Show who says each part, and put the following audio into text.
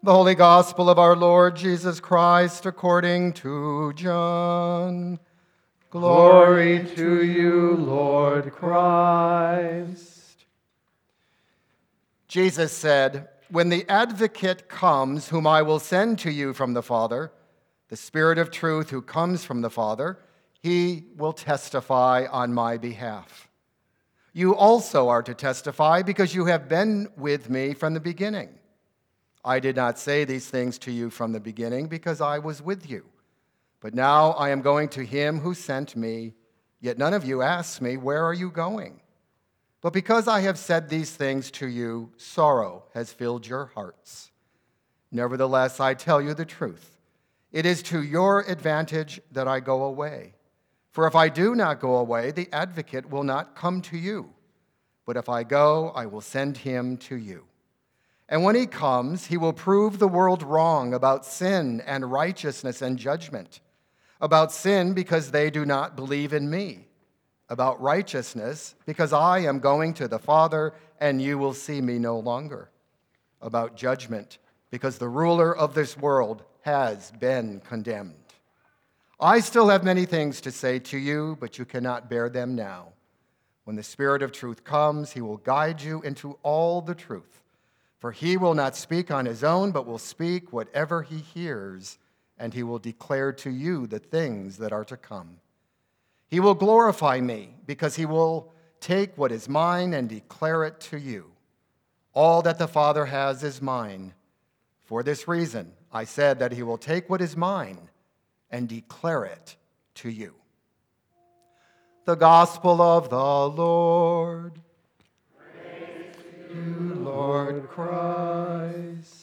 Speaker 1: The Holy Gospel of our Lord Jesus Christ according to John.
Speaker 2: Glory to you, Lord Christ.
Speaker 1: Jesus said, "When the Advocate comes, whom I will send to you from the Father, the Spirit of truth who comes from the Father, he will testify on my behalf. You also are to testify because you have been with me from the beginning. I did not say these things to you from the beginning because I was with you. But now I am going to him who sent me, yet none of you asks me, 'Where are you going?' But because I have said these things to you, sorrow has filled your hearts. Nevertheless, I tell you the truth. It is to your advantage that I go away. For if I do not go away, the Advocate will not come to you. But if I go, I will send him to you. And when he comes, he will prove the world wrong about sin and righteousness and judgment. About sin, because they do not believe in me. About righteousness, because I am going to the Father, and you will see me no longer. About judgment, because the ruler of this world has been condemned. I still have many things to say to you, but you cannot bear them now. When the Spirit of truth comes, he will guide you into all the truth. For he will not speak on his own, but will speak whatever he hears, and he will declare to you the things that are to come. He will glorify me, because he will take what is mine and declare it to you. All that the Father has is mine. For this reason, I said that he will take what is mine and declare it to you." The Gospel of the Lord.
Speaker 2: Praise to you, Lord Christ.